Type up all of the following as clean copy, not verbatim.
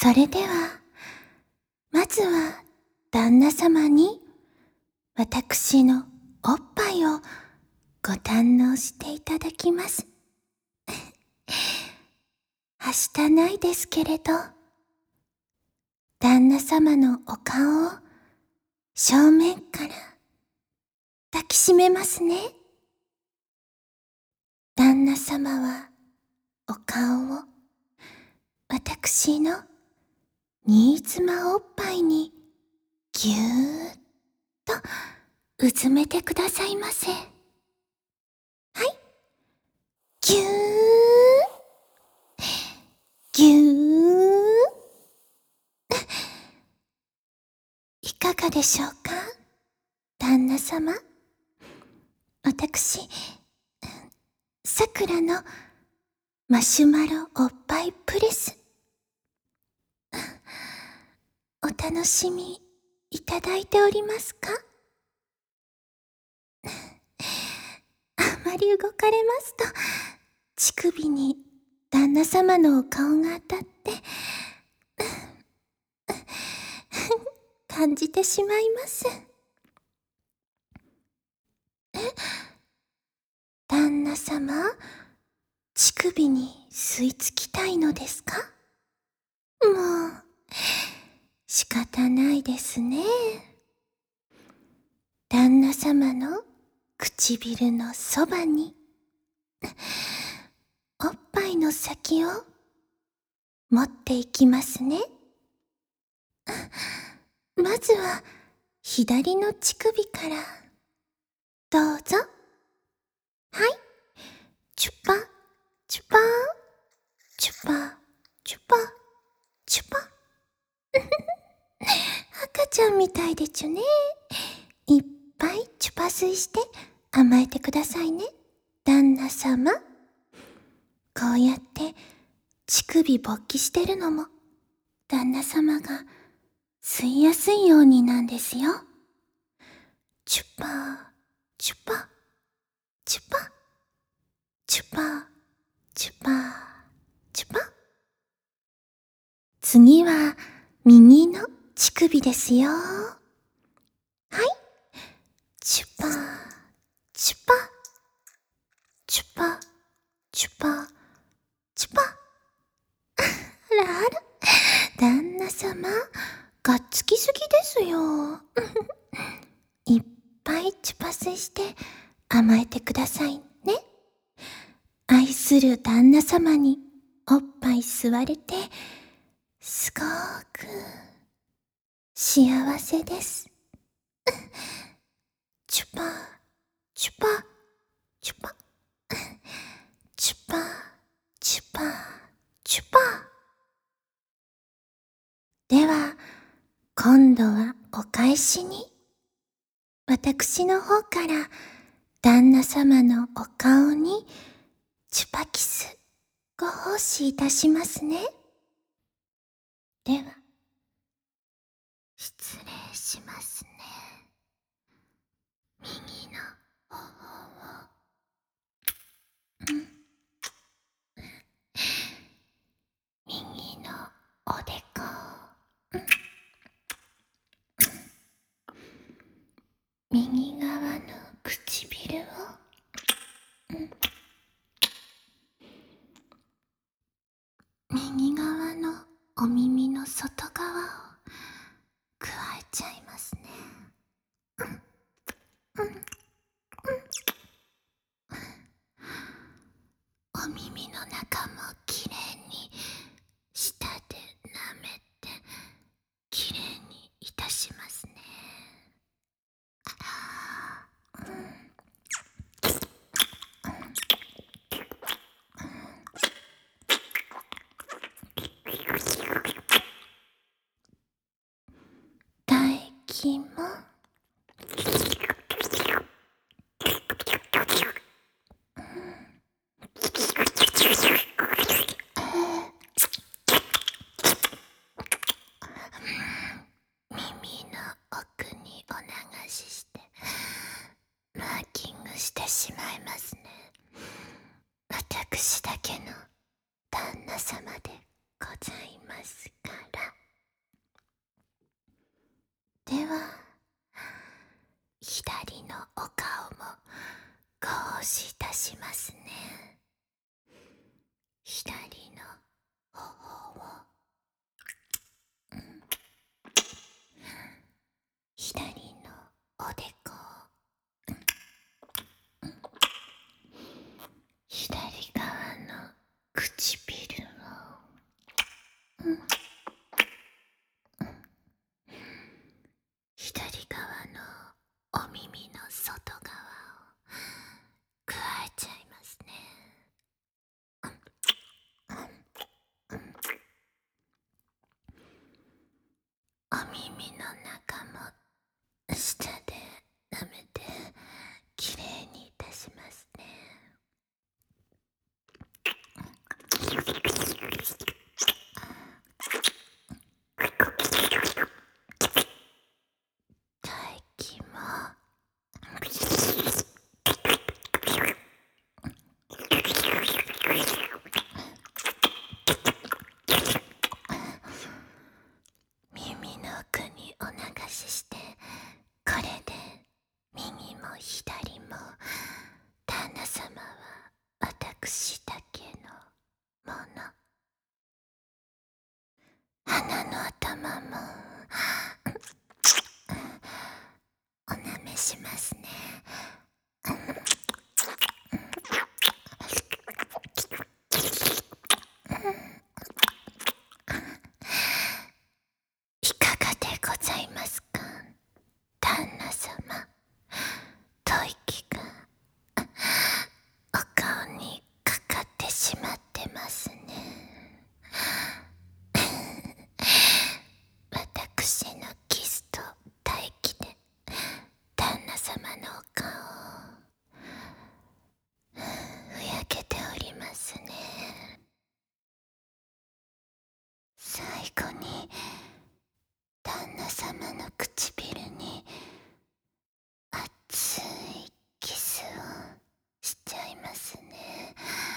それでは、まずは旦那様に私のおっぱいをご堪能していただきます。はしたないですけれど、旦那様のお顔を正面から抱きしめますね。旦那様はお顔を私の新妻おっぱいにぎゅーっとうずめてくださいませ。はい、ぎゅー、ぎゅー。いかがでしょうか、旦那様。私、さくらのマシュマロおっぱいプレス、お楽しみいただいておりますか？あまり動かれますと、乳首に旦那様のお顔が当たって、感じてしまいます。旦那様、乳首に吸い付きたいのですか？もう、仕方ないですね。旦那様の唇のそばに、おっぱいの先を持っていきますね。まずは、左の乳首から、どうぞ。はい。チュパ、チュパー、チュパ、チュパ、チュパ。赤ちゃんみたいでちゅね。いっぱいチュパ吸いして甘えてくださいね、旦那様。こうやって乳首勃起してるのも、旦那様が吸いやすいようになんですよ。チュパー、チュパ、チュパ、チュパ、チュパ、チュパ。次は右の乳首ですよ。はい。チュパ、チュパ、チュパ、チュパ、チュパ。あらあら、旦那様、がっつきすぎですよ。いっぱいチュパ吸いして甘えてくださいね。愛する旦那様におっぱい吸われて、すごく幸せです。チュパ、チュパ、チュパ、チュパ、チュパ、チュパ。では、今度はお返しに、私の方から旦那様のお顔にチュパキスご奉仕いたしますね。では、失礼しますね。右の方を、右のおでこを、右側の唇を、右側のお耳の外側を加えちゃいますね。お耳の中もきれいに舌で舐めてきれいにいたしますね。唾液も耳の奥にお流ししてマーキングしてしまいますね。私だけの旦那様でございますから。 出しますね。左の頬を、左のおでこを、左側の唇を、左側のお耳の外側を加えちゃいますね。お耳の中も舌で舐めてきれいにいたしますね。唾液も耳の奥にお流しして、これで右も左も旦那様は私だけのもの。鼻の頭もお舐めしますね。いかがでございますか、旦那様。吐息がお顔にかかってしまってますね。私のキスと唾液で旦那様のお顔をふやけておりますね。最後に旦那様の唇に熱いキスをしちゃいますね。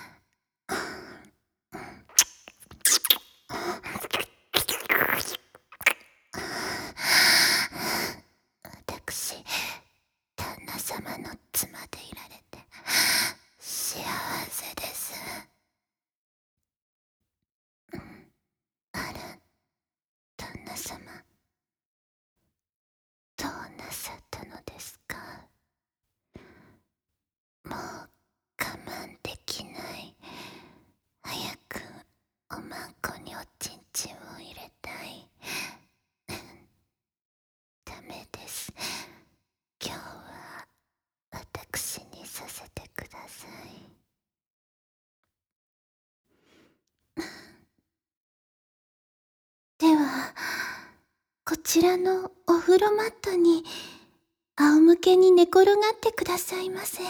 私、旦那様の妻でいられて幸せです。あら、旦那様、どうなさったのですか。もう我慢できない。早くおまんこにおちんちんを入れたい。ダメです。今日は私にさせてください。では、こちらのお風呂マットに仰向けに寝転がってくださいませ。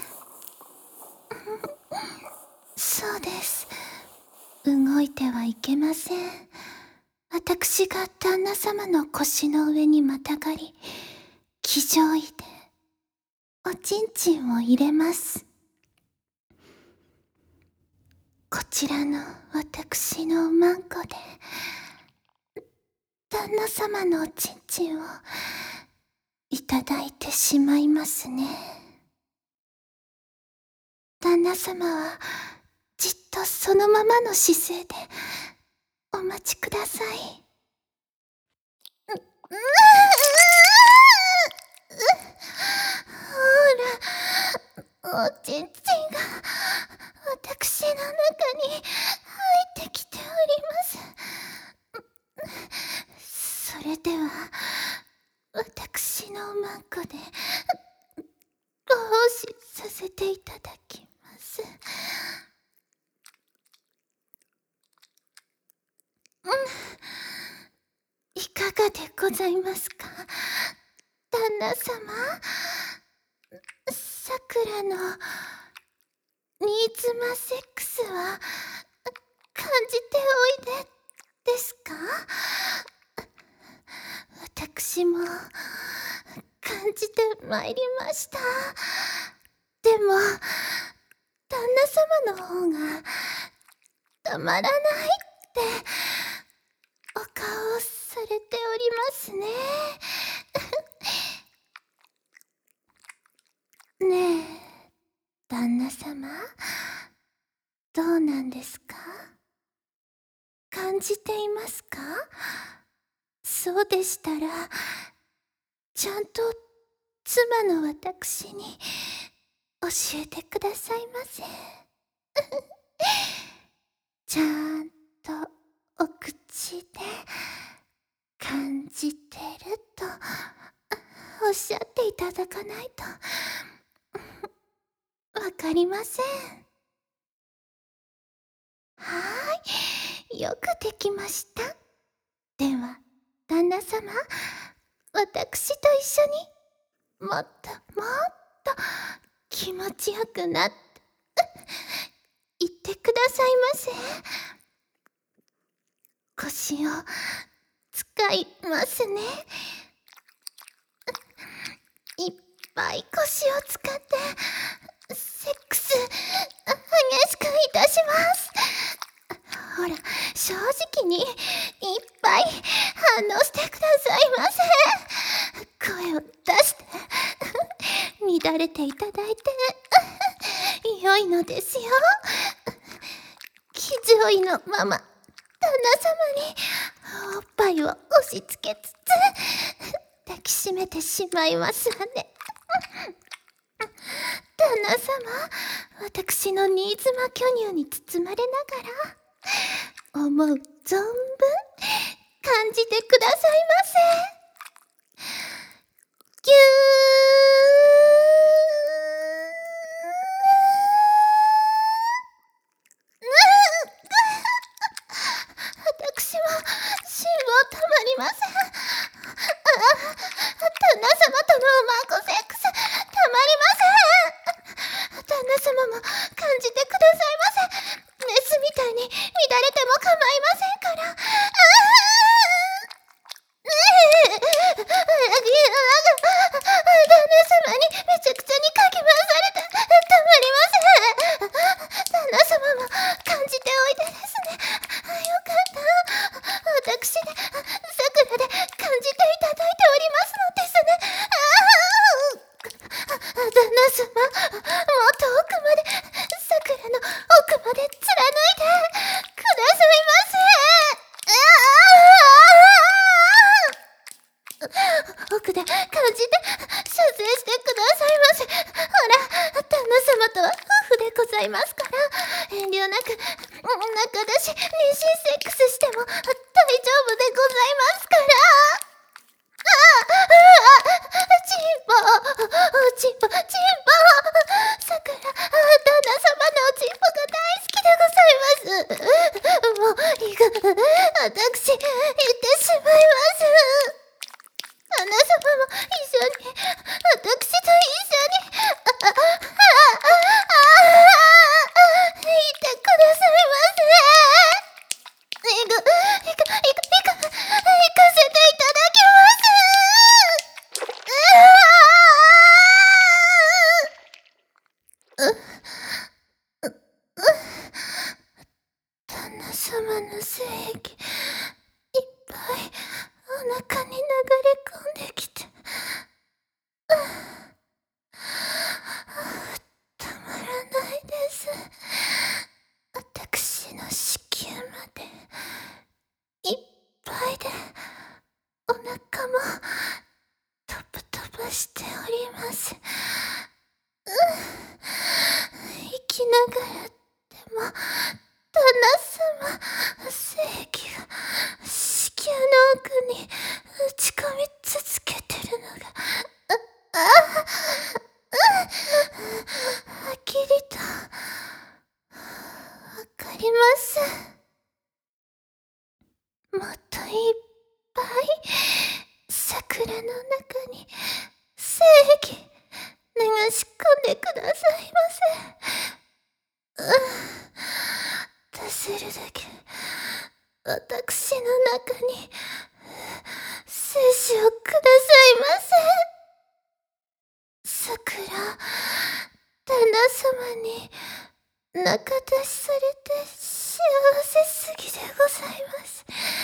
そうです。動いてはいけません。私が旦那様の腰の上にまたがり、騎乗位でおちんちんを入れます。こちらの私のおまんこで旦那様のおちんちんをいただいてしまいますね。旦那様はじっとそのままの姿勢でお待ちください。ほら、おちんちんが私の中に入ってきております。それでは私のおまんこでご奉仕させていただきます。いかがでございますか、旦那様。さくらの新妻セックスは感じておいでですか。私も感じてまいりました。でも旦那様の方がたまらないってお顔をされておりますね。ねえ、旦那様、 様、どうなんですか？感じていますか？そうでしたら、ちゃんと妻の私に教えてくださいませ。ちゃんとお口で感じてるとおっしゃっていただかないとわかりません。はーい、よくできました。では、旦那様、私と一緒にもっともっと気持ちよくなって言ってくださいませ。腰を使いますね。いっぱい腰を使ってセックス激しくいたします。ほら、正直にいっぱい反応してくださいませ。声を出して乱れていただいて良いのですよ。気丈いのまま旦那様におっぱいを押し付けつつ抱きしめてしまいますわね。旦那様、私の新妻巨乳に包まれながら思う存分感じてくださいませ。ぎゅ私も辛抱たまりません。旦那様とのうまこセックスたまりません。旦那様も感じてくださいませ。メスみたいに乱れても構いませんから。旦那様にめちゃくちゃにかき回されてたまりません。旦那様も感じておいでですね。よかった。私で、さくらで感じていただいておりますのですね。旦那様、もっと奥まで、さくらの奥まで貫いてくださいませ。奥で感じて射精してくださいませ。ほら、旦那様とは夫婦でございますから、遠慮なく仲だし妊娠セックスしても大丈夫でございますから。チンポチンポチンポさくら、旦那様のおチンポが大好きでございます。もういいか、私言ってしまいます。旦那様も一緒に、私と一緒に、言ってくださいませ。行かせていただきます。旦那様の精液、いっぱいお腹に流れ込んできて、たまらないです。私の子宮までいっぱいで、お腹もトプトプしております。息ながらでも旦那様、精液が子宮の奥に打ち込み続けてるのがはっきりとわかります。もっといっぱい桜の中に精液流し込んでくださいませ。出せるだけ私の中に精子をくださいませ。桜、旦那様に仲出しされて幸せすぎでございます。